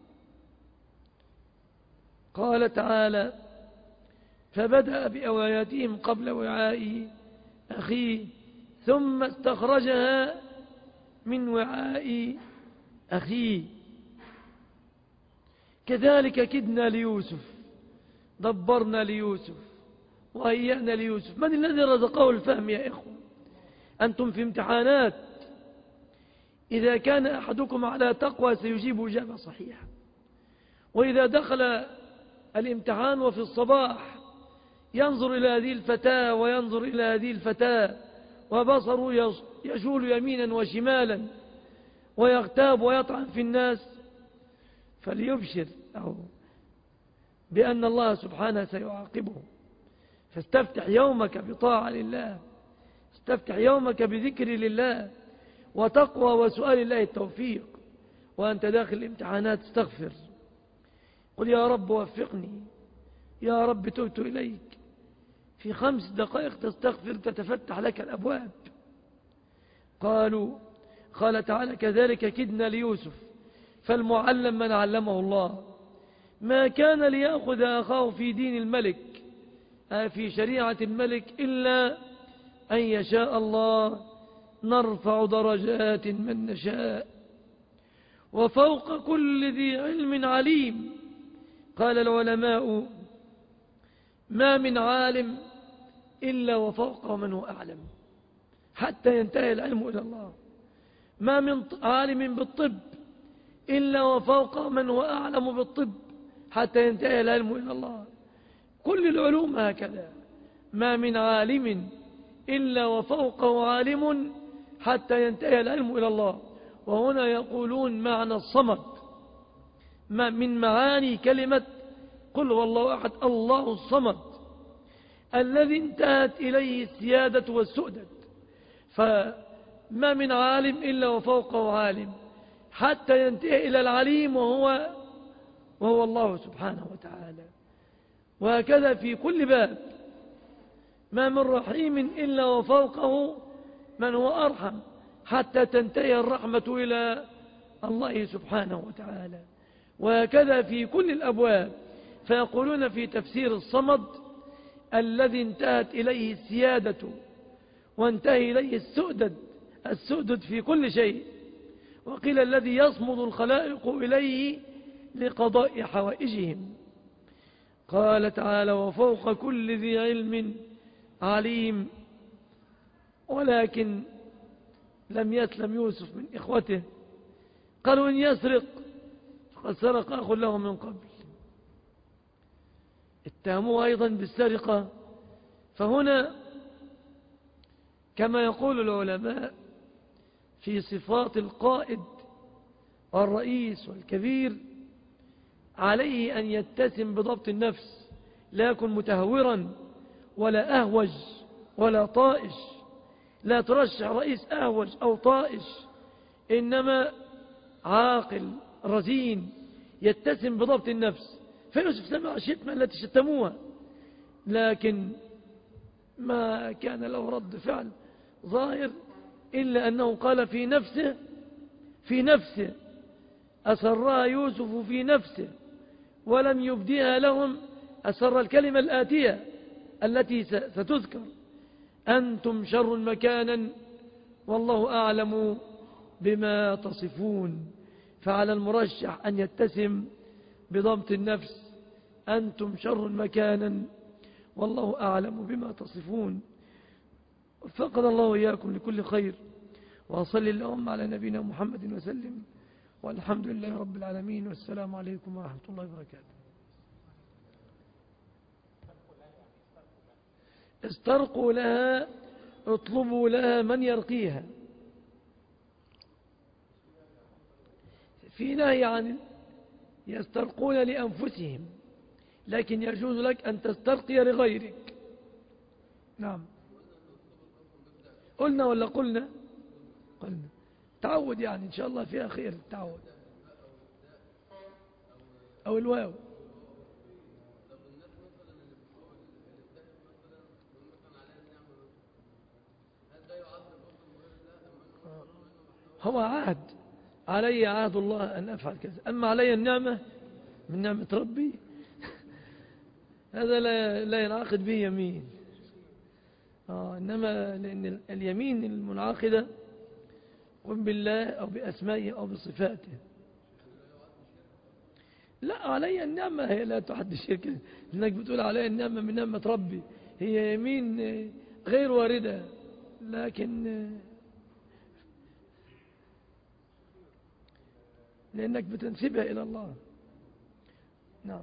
قال تعالى فبدأ بأوعياتهم قبل وعاء أخيه ثم استخرجها من وعاء أخيه. كذلك كدنا ليوسف دبرنا ليوسف وهيأنا ليوسف. من الذي رزقه الفهم يا إخوة؟ أنتم في امتحانات، إذا كان أحدكم على تقوى سيجيب إجابة صحيحة، وإذا دخل الامتحان وفي الصباح ينظر إلى هذه الفتاة وينظر إلى هذه الفتاة وبصره يجول يمينا وشمالا ويغتاب ويطعن في الناس، فليبشر أو بأن الله سبحانه سيعاقبه. فاستفتح يومك بطاعة لله، استفتح يومك بذكر لله وتقوى وسؤال الله التوفيق. وأنت داخل الامتحانات استغفر، قل يا رب وفقني، يا رب تبت إليك. في خمس دقائق تستغفر تتفتح لك الأبواب. قالوا قال تعالى كذلك كدنا ليوسف فالمعلم من علمه الله. ما كان ليأخذ أخاه في دين الملك في شريعة الملك إلا أن يشاء الله نرفع درجات من نشاء وفوق كل ذي علم عليم. قال العلماء ما من عالم إلا وفوقه من هو أعلم حتى ينتهي العلم إلى الله. ما من عالم بالطب إلا وفوقه من هو أعلم بالطب حتى ينتهي العلم إلى الله. كل العلوم هكذا، ما من عالم إلا وفوقه عالم حتى ينتهي العلم إلى الله. وهنا يقولون معنى الصمد ما من معاني كلمة قل هو الله أحد الله الصمد الذي انتهت إليه السيادة والسؤدد. فما من عالم إلا وفوقه عالم حتى ينتهي إلى العليم وهو وهو الله سبحانه وتعالى. وهكذا في كل باب، ما من رحيم إلا وفوقه من هو أرحم حتى تنتهي الرحمة إلى الله سبحانه وتعالى. وهكذا في كل الأبواب. فيقولون في تفسير الصمد الذي انتهت إليه السيادة وانتهي إليه السؤدد، السؤدد في كل شيء. وقيل الذي يصمد الخلائق إليه لقضاء حوائجهم. قال تعالى وفوق كل ذي علم عليم. ولكن لم يسلم يوسف من إخوته، قالوا إن يسرق فقد سرق أخ له من قبل، اتهموه أيضا بالسرقة. فهنا كما يقول العلماء في صفات القائد والرئيس والكبير عليه أن يتسم بضبط النفس، لا يكن متهورا ولا أهوج ولا طائش. لا ترشح رئيس أهوج أو طائش، إنما عاقل رزين يتسم بضبط النفس. فيوسف سمع الشتمة التي شتموها، لكن ما كان له رد فعل ظاهر إلا أنه قال في نفسه في نفسه أسرها يوسف في نفسه ولم يبديها لهم. أسر الكلمة الآتية التي ستذكر أنتم شر مكانا والله أعلم بما تصفون. فعلى المرشح أن يتسم بضبط النفس، أنتم شر مكانا والله أعلم بما تصفون. وفقنا الله وإياكم لكل خير، وصلي اللهم على نبينا محمد وسلم، والحمد لله رب العالمين، والسلام عليكم ورحمة الله وبركاته. استرقوا لها، اطلبوا لها من يرقيها. في نهي عن يسترقون لأنفسهم، لكن يجوز لك أن تسترقي لغيرك. نعم، قلنا ولا قلنا قلنا تعود، يعني إن شاء الله فيها خير التعود. أو الواو. هو عهد علي عهد الله أن أفعل كذا، أما علي النعمة من نعمة ربي هذا لا, لا ينعقد به يمين. آه إنما لأن اليمين المنعقدة قم بالله أو بأسمائه أو بصفاته. لا، علي النعمة هي لا تحد الشرك، لأنك بتقول علي النعمة من نعمة ربي، هي يمين غير واردة، لكن لأنك بتنسبها إلى الله. نعم.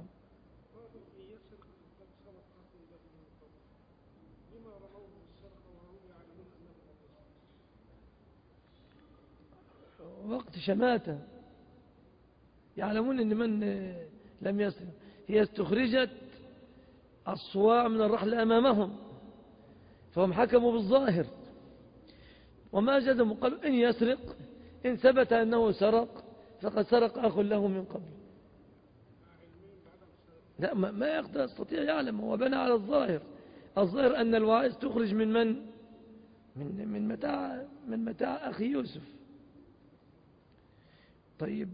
وقت شماتة يعلمون أن من لم يسرق، هي استخرجت الصواع من الرحل أمامهم فهم حكموا بالظاهر وما جزموا، قالوا إن يسرق إن ثبت أنه سرق فقد سرق أخ له من قبل. لا، ما يقدر يستطيع يعلم، هو بنى على الظاهر. الظاهر أن الواعظ تخرج من من من من متاع من متاع أخي يوسف. طيب،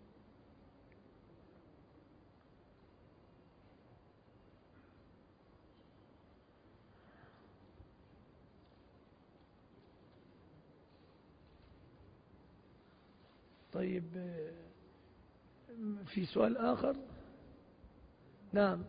طيب في سؤال آخر؟ نعم.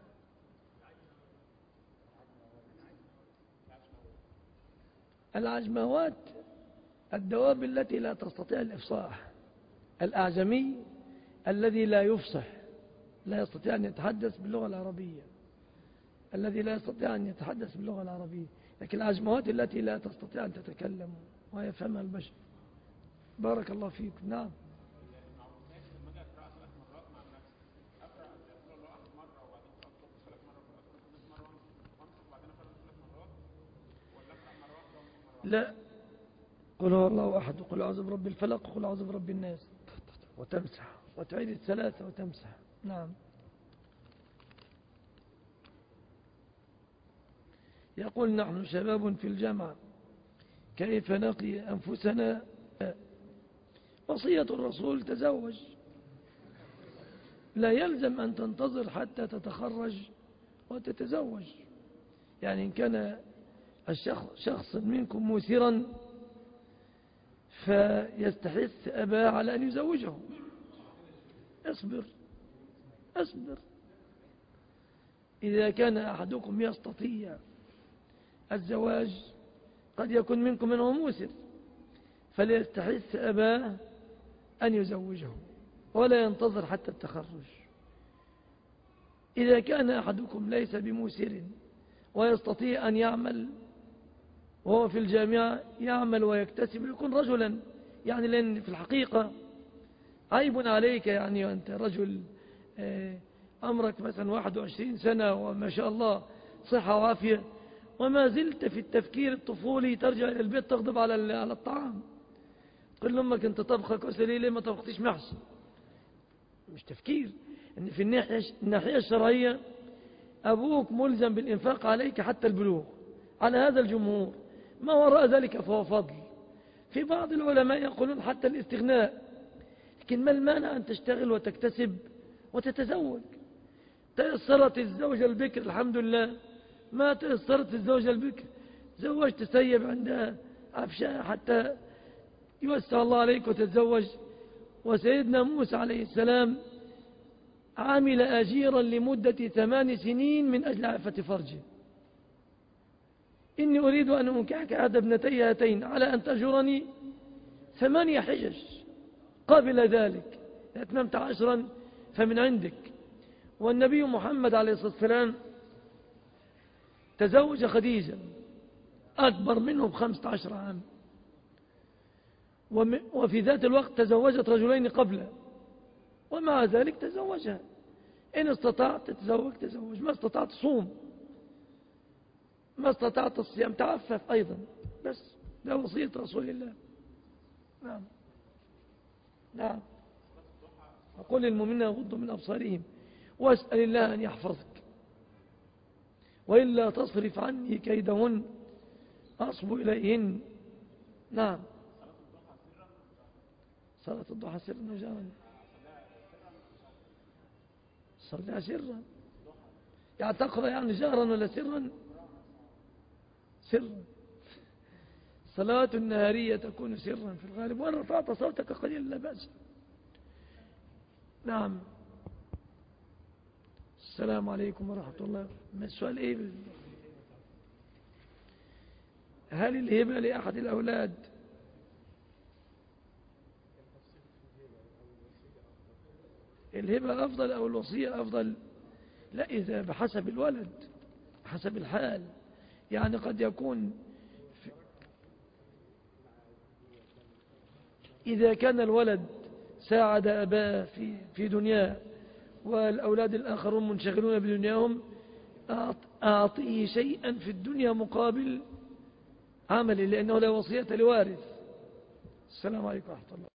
العجموات الدواب التي لا تستطيع الإفصاح. الأعجمي الذي لا يفصح، لا يستطيع أن يتحدث باللغة العربية، الذي لا يستطيع أن يتحدث باللغة العربية، لكن العجموات التي لا تستطيع أن تتكلم ويفهمها البشر. بارك الله فيكم. نعم. لا، قل هو الله أحد، وقل أعوذ برب الفلق، وقل أعوذ برب الناس، وتمسح وتعيد الثلاثة وتمسح. نعم. يقول نحن شباب في الجامعة، كيف نقي أنفسنا؟ وصية الرسول تزوج، لا يلزم أن تنتظر حتى تتخرج وتتزوج. يعني إن كان الشخص شخص منكم موسرا فيستحث أباه على أن يزوجه. اصبر اصبر إذا كان أحدكم يستطيع الزواج، قد يكون منكم من هو موسر، فليستحث أباه أن يزوجه ولا ينتظر حتى التخرج. إذا كان أحدكم ليس بموسر ويستطيع أن يعمل وهو في الجامعة، يعمل ويكتسب يكون رجلا. يعني لأن في الحقيقة عيب عليك، يعني وأنت رجل أمرك مثلا واحد وعشرين سنة وما شاء الله صحة وعافية، وما زلت في التفكير الطفولي، ترجع إلى البيت تغضب على على الطعام، تقول لأمك أنت طبخة كسري ليه ما طبختيش محشي؟ مش تفكير. إن في الناحية الناحية الشرعية أبوك ملزم بالإنفاق عليك حتى البلوغ، على هذا الجمهور، ما وراء ذلك فهو فضل. في بعض العلماء يقولون حتى الاستغناء، لكن ما المانع أن تشتغل وتكتسب وتتزوج؟ تأثرت الزوجة البكر الحمد لله، ما تأثرت الزوجة البكر زوجت سيب عندها عفشاء حتى يوسع الله عليك وتتزوج. وسيدنا موسى عليه السلام عامل أجيرا لمدة ثمان سنين من أجل عفة فرجه. إني أريد أن أنكحك أحد ابنتي هاتين على أن تأجرني ثمانية حجج قابل ذلك، أتممت عشرا فمن عندك. والنبي محمد عليه الصلاة والسلام تزوج خديجة أكبر منه بخمسة عشر عام، وفي ذات الوقت تزوجت رجلين قبله، ومع ذلك تزوجها. إن استطعت تتزوج تزوج، ما استطعت صوم، ما استطعت الصيام تعفف أيضا. بس ده وصية رسول الله. نعم. نعم. وقل للمؤمنين يغضوا من أبصارهم واسأل الله أن يحفظك وإلا تصرف عني كيدهن أصب إليهن. نعم. صلاة الضحى سرا وجهرا، صليها سرا، يعني تقرأ يعني جهرا ولا سرا؟ سرا. صلاة النهارية تكون سرا في الغالب، وأن رفعت صوتك قليلا لا بأس. نعم. السلام عليكم ورحمة الله. ما السؤال ايه؟ هل الهبة لأحد الأولاد الهبة أفضل أو الوصية أفضل؟ لا، إذا بحسب الولد، حسب الحال. يعني قد يكون إذا كان الولد ساعد أباه في في دنياه والأولاد الآخرون منشغلون بدنياهم، أعطيه شيئا في الدنيا مقابل عمله، لأنه لا وصية لوارث. السلام عليكم ورحمة الله.